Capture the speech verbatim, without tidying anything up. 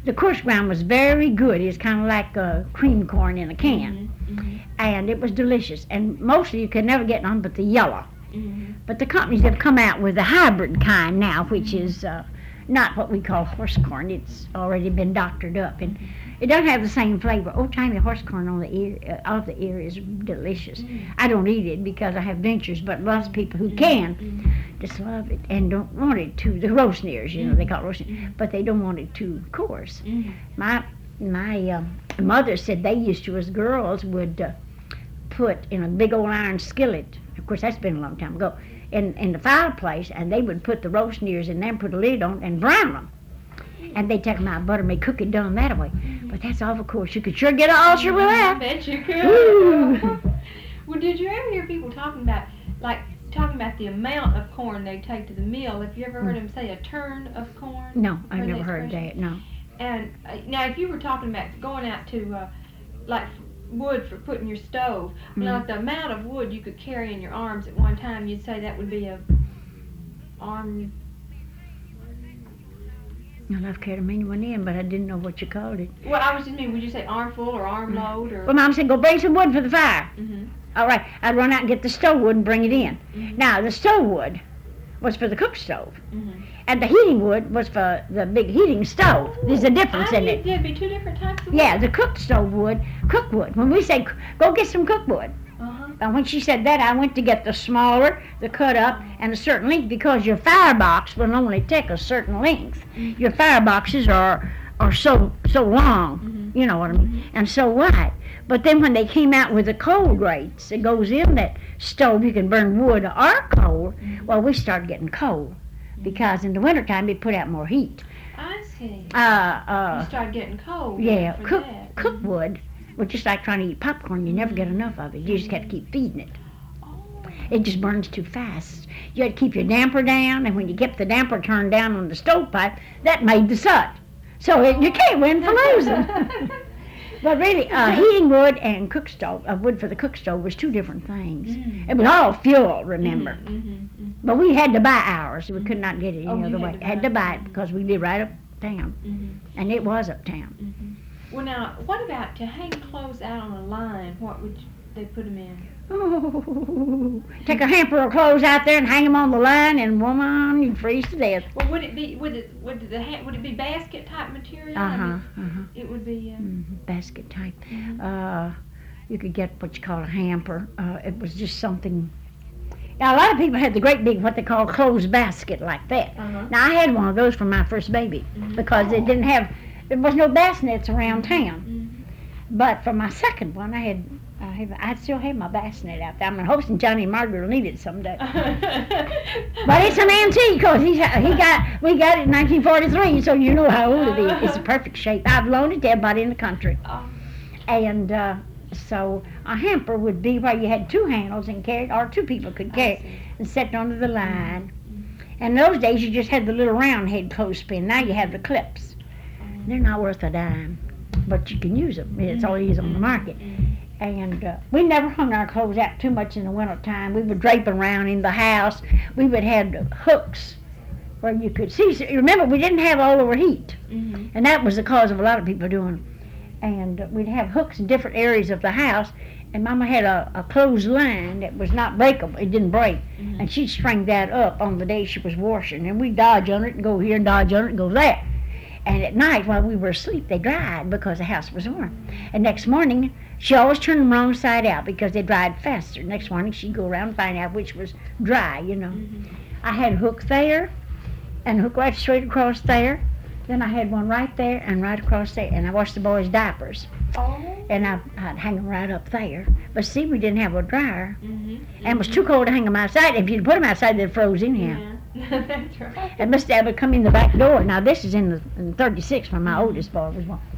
the coarse ground was very good. It's kind of like uh, cream corn in a can. Mm-hmm. Mm-hmm. And it was delicious. And mostly you could never get none but the yellow. Mm-hmm. But the companies have come out with the hybrid kind now, which is uh, not what we call horse corn. It's already been doctored up, and it doesn't have the same flavor. Old timey horse corn on the ear, uh, off the ear is delicious. Mm-hmm. I don't eat it because I have dentures, but lots of people who Mm-hmm. can Mm-hmm. just love it and don't want it too. The roast ears, you know, they call it roast ears, but they don't want it too coarse. Mm-hmm. My my um, mother said they used to, as girls, would uh, put in a big old iron skillet. Of course, that's been a long time ago. In, in the fireplace, and they would put the roast ears in there and put a lid on and brown them. And they'd take them out, butter, make cook it done that way. But that's all, of course. You could sure get an ulcer with I that. bet you could. Ooh. Well, did you ever hear people talking about, like, talking about the amount of corn they take to the mill? Have you ever heard them say a turn of corn? No, I've Heard the never heard expression? that, no. And uh, now, if you were talking about going out to, uh, like, wood for putting your stove, Mm. now the amount of wood you could carry in your arms at one time, you'd say that would be a arm. Well, I've carried a mean one in, but I didn't know what you called it. Well, I was just mean, would you say armful or armload or? Well, Mom said, go bring some wood for the fire. Mm-hmm. All right, I'd run out and get the stove wood and bring it in. Mhm. Now, the stove wood was for the cook stove, Mm-hmm. and the heating wood was for the big heating stove. There's a difference I in think it. there'd be two different types of wood. Yeah, the cooked stove wood, cook wood. When we say, go get some cook wood. Uh-huh. And when she said that, I went to get the smaller, the cut up, and a certain length, because your firebox will only take a certain length. Your fireboxes are are so so long, Mhm. you know what I mean, and so wide. But then when they came out with the coal grates, it goes in that stove, you can burn wood or coal. Well, we started getting coal, because in the wintertime it put out more heat. I see. Uh, you uh, start getting cold. yeah, for cook, that. cook wood, was just like trying to eat popcorn. You never get enough of it. You just have to keep feeding it. Oh. It just burns too fast. You had to keep your damper down, and when you kept the damper turned down on the stovepipe, that made the soot. So it, you can't win for losing. But really, uh, heating wood and cook stove, uh, wood for the cook stove was two different things. Mm. It was all fuel, remember. Mm-hmm, mm-hmm, But we had to buy ours. We could not get it any Oh, you other had way. to buy Had to it. buy it because we lived right uptown, mm-hmm, and it was uptown. mm-hmm. Well, now, what about to hang clothes out on a line? What would you, they put them in? Oh, take a hamper of clothes out there and hang them on the line, and woman, you'd freeze to death. Well, would it be would it would the ha- would it be basket type material? I Uh huh. mean, Uh huh. it would be. Uh, hmm Basket type. mhm. Uh, you could get what you call a hamper. Uh, it was just something. Now a lot of people had the great big what they call clothes basket like that. Uh-huh. Now I had one of those for my first baby Mhm. because it didn't have there was no bassinets around town. Mhm. But for my second one, I had I have I still have my bassinet out there. I'm hoping Johnny and Margaret will need it someday. But it's an antique because he he got we got it in nineteen forty-three, so you know how old it is. It's in perfect shape. I've loaned it to everybody in the country. Oh. And uh, so a hamper would be where you had two handles and carried, or two people could I carry, see. and set under the line. And those days you just had the little round head clothespin. Now you have the clips. They're not worth a dime, but you can use them. It's all it is on the market. And uh, we never hung our clothes out too much in the winter time. We would drape around in the house. We would have hooks where you could see. So remember, we didn't have all over heat, Mhm. and that was the cause of a lot of people doing. And uh, we'd have hooks in different areas of the house. And Mama had a, a clothes line that was not breakable. It didn't break. Mhm. And she'd string that up on the day she was washing. And we'd dodge under it and go here and dodge under it and go there. And at night, while we were asleep, they dried because the house was warm. And next morning, she always turned them wrong side out because they dried faster. Next morning, she'd go around and find out which was dry, you know. Mhm. I had a hook there and a hook right straight across there. Then I had one right there and right across there. And I washed the boys' diapers. Oh. And I, I'd hang them right up there. But see, we didn't have a dryer. Mhm. And it was too cold to hang them outside. If you'd put them outside, they'd froze anyhow. Yeah. That's right. And Miss Dad would come in the back door. Now, this is in the in thirty-six when my oldest boy was born.